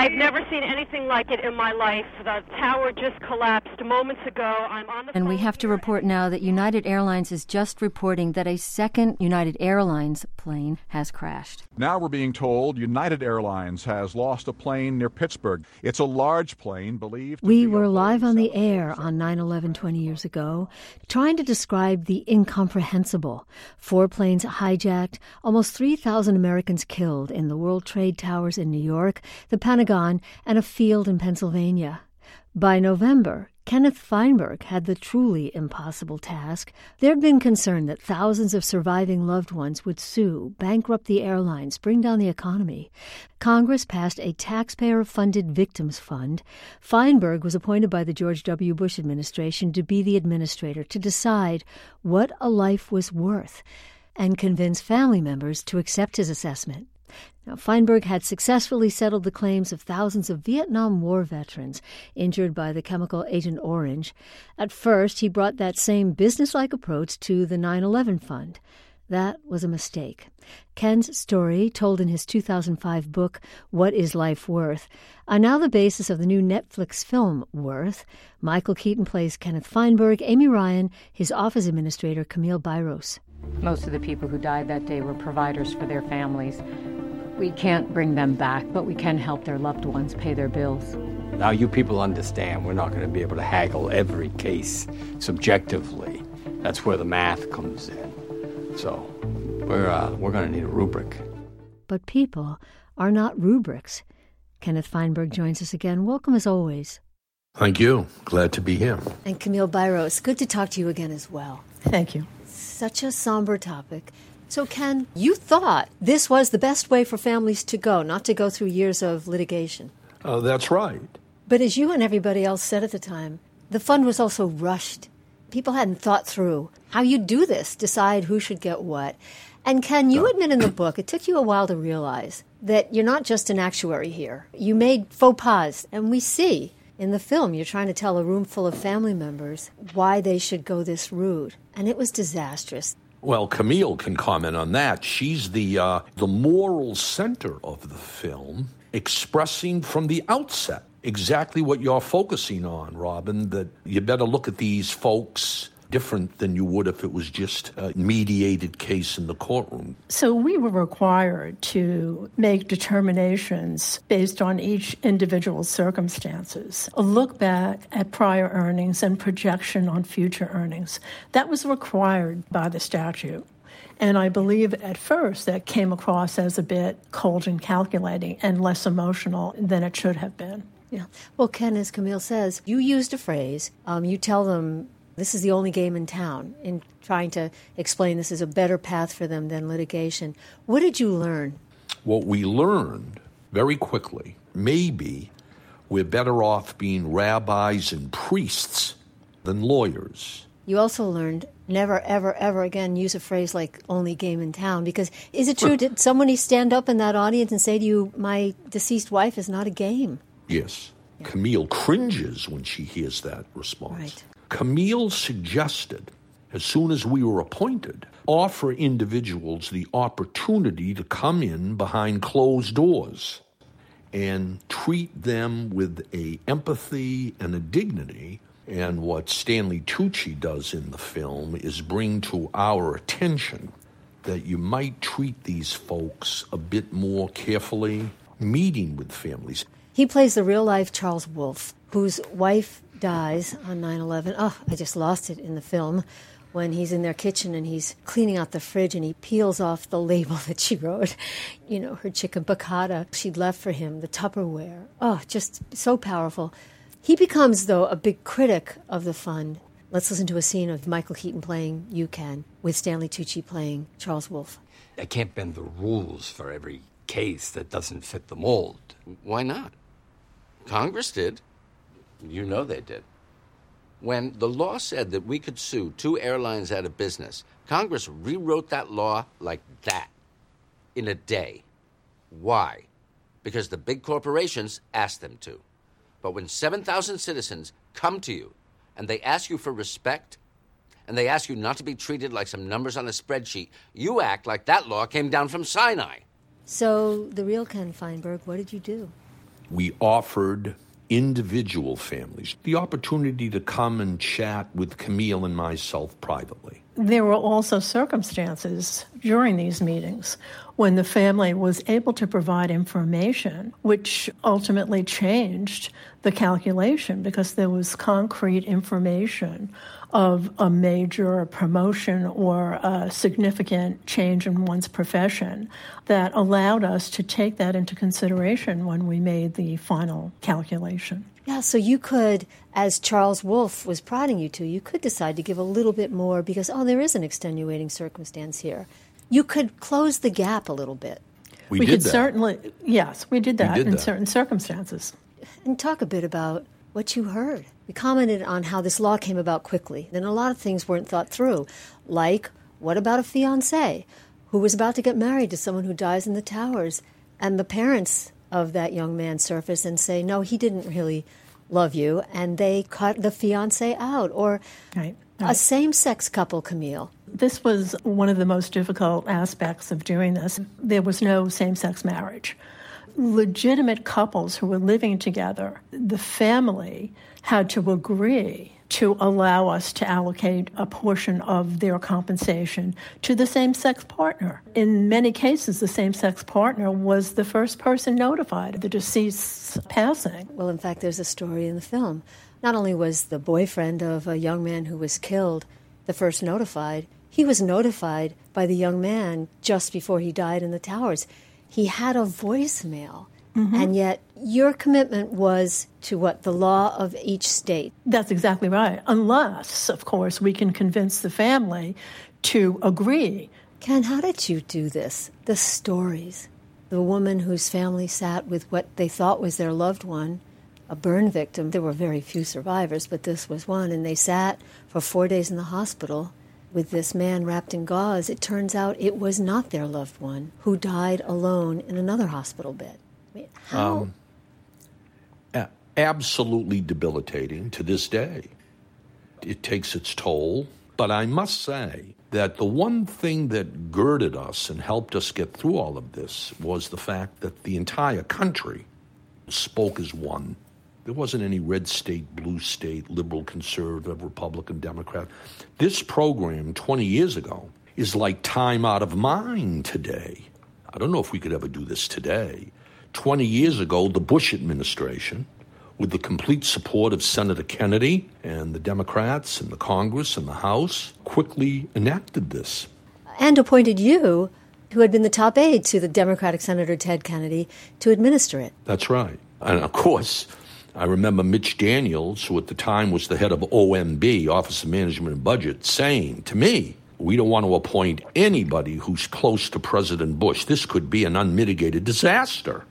I've never seen anything like it in my life. The tower just collapsed moments ago. I'm on the And we have to report now that United Airlines is just reporting that a second United Airlines plane has crashed. Now we're being told United Airlines has lost a plane near Pittsburgh. It's a large plane believed to We be were a live Boeing on the air on 9/11 20 years ago, trying to describe the incomprehensible. 4 planes hijacked, almost 3,000 Americans killed in the World Trade Towers in New York, the Pentagon, and a field in Pennsylvania. By November, Kenneth Feinberg had the truly impossible task. There'd been concern that thousands of surviving loved ones would sue, bankrupt the airlines, bring down the economy. Congress passed a taxpayer-funded victims fund. Feinberg was appointed by the George W. Bush administration to be the administrator, to decide what a life was worth and convince family members to accept his assessment. Now, Feinberg had successfully settled the claims of thousands of Vietnam War veterans injured by the chemical Agent Orange. At first, he brought that same businesslike approach to the 9/11 fund. That was a mistake. Ken's story, told in his 2005 book, What is Life Worth?, are now the basis of the new Netflix film, Worth. Michael Keaton plays Kenneth Feinberg, Amy Ryan, his office administrator, Camille Byros. Most of the people who died that day were providers for their families. We can't bring them back, but we can help their loved ones pay their bills. Now you people understand we're not going to be able to haggle every case subjectively. That's where the math comes in. So we're going to need a rubric. But people are not rubrics. Kenneth Feinberg joins us again. Welcome as always. Thank you. Glad to be here. And Camille Byros, good to talk to you again as well. Thank you. Such a somber topic. So, Ken, you thought this was the best way for families to go, not to go through years of litigation. That's right. But as you and everybody else said at the time, the fund was also rushed. People hadn't thought through how you do this, decide who should get what. And Ken, you admit in the book, it took you a while to realize that you're not just an actuary here. You made faux pas, and we see in the film you're trying to tell a room full of family members why they should go this route. And it was disastrous. Well, Camille can comment on that. She's the moral center of the film, expressing from the outset exactly what you're focusing on, Robin, that you better look at these folks different than you would if it was just a mediated case in the courtroom. So we were required to make determinations based on each individual's circumstances, a look back at prior earnings and projection on future earnings. That was required by the statute. And I believe at first that came across as a bit cold and calculating and less emotional than it should have been. Yeah. Well, Ken, as Camille says, you used a phrase. You tell them this is the only game in town, in trying to explain this is a better path for them than litigation. What did you learn? What we learned very quickly, maybe we're better off being rabbis and priests than lawyers. You also learned never, ever, ever again use a phrase like only game in town, because is it true, did somebody stand up in that audience and say to you, my deceased wife is not a game? Yes. Yeah. Camille cringes when she hears that response. Right. Camille suggested, as soon as we were appointed, offer individuals the opportunity to come in behind closed doors and treat them with a empathy and a dignity. And what Stanley Tucci does in the film is bring to our attention that you might treat these folks a bit more carefully, meeting with families. He plays the real-life Charles Wolfe, whose wife dies on 9/11. Oh, I just lost it in the film when he's in their kitchen and he's cleaning out the fridge and he peels off the label that she wrote, you know, her chicken piccata she'd left for him, the Tupperware. Oh, just so powerful. He becomes, though, a big critic of the fund. Let's listen to a scene of Michael Keaton playing You Can with Stanley Tucci playing Charles Wolfe. I can't bend the rules for every case that doesn't fit the mold. Why not? Congress did. You know they did. When the law said that we could sue 2 airlines out of business, Congress rewrote that law like that in a day. Why? Because the big corporations asked them to. But when 7,000 citizens come to you and they ask you for respect and they ask you not to be treated like some numbers on a spreadsheet, you act like that law came down from Sinai. So, the real Ken Feinberg, what did you do? we offered individual families the opportunity to come and chat with Camille and myself privately. There were also circumstances during these meetings when the family was able to provide information which ultimately changed the calculation because there was concrete information of a major promotion or a significant change in one's profession that allowed us to take that into consideration when we made the final calculation. Yeah, so you could, as Charles Wolfe was prodding you to, you could decide to give a little bit more because, there is an extenuating circumstance here. You could close the gap a little bit. We could did that. Certainly, yes, we did that in certain circumstances. And talk a bit about what you heard. We commented on how this law came about quickly. Then a lot of things weren't thought through, like what about a fiancé who was about to get married to someone who dies in the towers, and the parents of that young man surface and say, no, he didn't really love you, and they cut the fiancé out, or a same-sex couple, Camille. This was one of the most difficult aspects of doing this. There was no same-sex marriage. Legitimate couples who were living together, the family had to agree to allow us to allocate a portion of their compensation to the same-sex partner. In many cases, the same-sex partner was the first person notified of the deceased's passing. Well, in fact, there's a story in the film. Not only was the boyfriend of a young man who was killed the first notified, he was notified by the young man just before he died in the towers. He had a voicemail. Mm-hmm. And yet your commitment was to what? The law of each state. That's exactly right. Unless, of course, we can convince the family to agree. Ken, how did you do this? The stories. The woman whose family sat with what they thought was their loved one, a burn victim. There were very few survivors, but this was one. And they sat for 4 days in the hospital with this man wrapped in gauze. It turns out it was not their loved one who died alone in another hospital bed. How? Absolutely debilitating to this day. It takes its toll. But I must say that the one thing that girded us and helped us get through all of this was the fact that the entire country spoke as one. There wasn't any red state, blue state, liberal, conservative, Republican, Democrat. This program 20 years ago is like time out of mind today. I don't know if we could ever do this today. 20 years ago, the Bush administration, with the complete support of Senator Kennedy and the Democrats and the Congress and the House, quickly enacted this. And appointed you, who had been the top aide to the Democratic Senator Ted Kennedy, to administer it. That's right. And of course, I remember Mitch Daniels, who at the time was the head of OMB, Office of Management and Budget, saying to me, we don't want to appoint anybody who's close to President Bush. This could be an unmitigated disaster.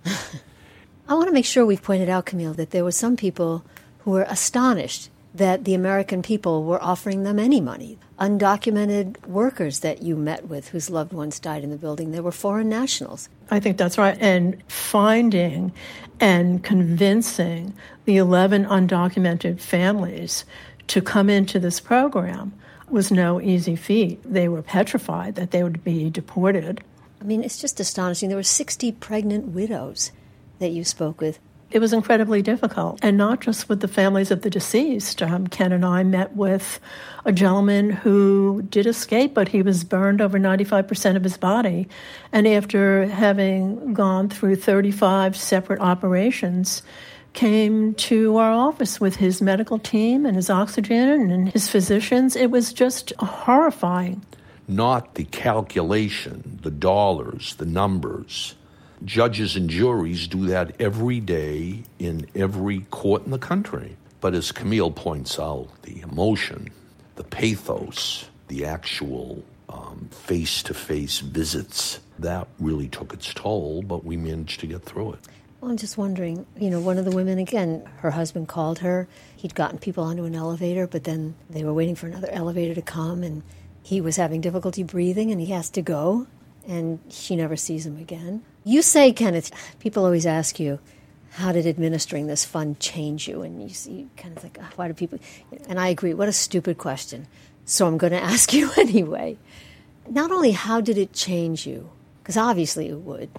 I want to make sure we've pointed out, Camille, that there were some people who were astonished that the American people were offering them any money. Undocumented workers that you met with whose loved ones died in the building, they were foreign nationals. I think that's right. And finding and convincing the 11 undocumented families to come into this program was no easy feat. They were petrified that they would be deported. I mean, it's just astonishing. There were 60 pregnant widows that you spoke with. It was incredibly difficult, and not just with the families of the deceased. Ken and I met with a gentleman who did escape, but he was burned over 95% of his body. And after having gone through 35 separate operations, came to our office with his medical team and his oxygen and his physicians. It was just horrifying. Not the calculation, the dollars, the numbers. Judges and juries do that every day in every court in the country. But as Camille points out, the emotion, the pathos, the actual face-to-face visits, that really took its toll, but we managed to get through it. Well, I'm just wondering, one of the women, again, her husband called her. He'd gotten people onto an elevator, but then they were waiting for another elevator to come, and he was having difficulty breathing, and he has to go, and she never sees him again. You say, Kenneth, people always ask you, how did administering this fund change you? And you kind of think, why do people... And I agree, what a stupid question. So I'm going to ask you anyway. Not only how did it change you, because obviously it would, but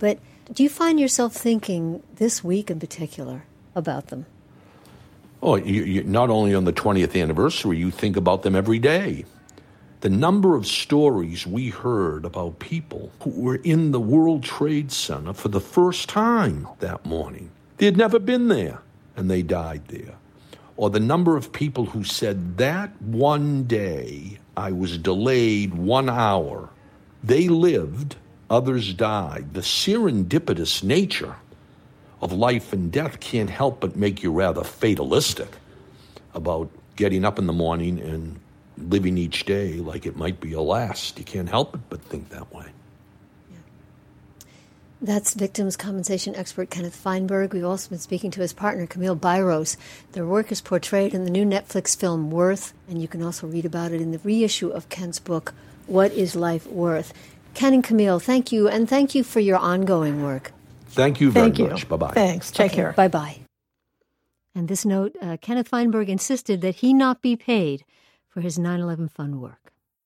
Do you find yourself thinking this week in particular about them? Oh, you not only on the 20th anniversary, you think about them every day. The number of stories we heard about people who were in the World Trade Center for the first time that morning. They had never been there, and they died there. Or the number of people who said, that one day I was delayed 1 hour. They lived, others died. The serendipitous nature of life and death can't help but make you rather fatalistic about getting up in the morning and living each day like it might be a last. You can't help it but think that way. That's victims' compensation expert Kenneth Feinberg. We've also been speaking to his partner, Camille Byros. Their work is portrayed in the new Netflix film Worth, and you can also read about it in the reissue of Ken's book, What is Life Worth? Ken and Camille, thank you, and thank you for your ongoing work. Thank you very much. Bye-bye. Thanks. Take care. Bye-bye. And this note, Kenneth Feinberg insisted that he not be paid for his 9/11 fund work.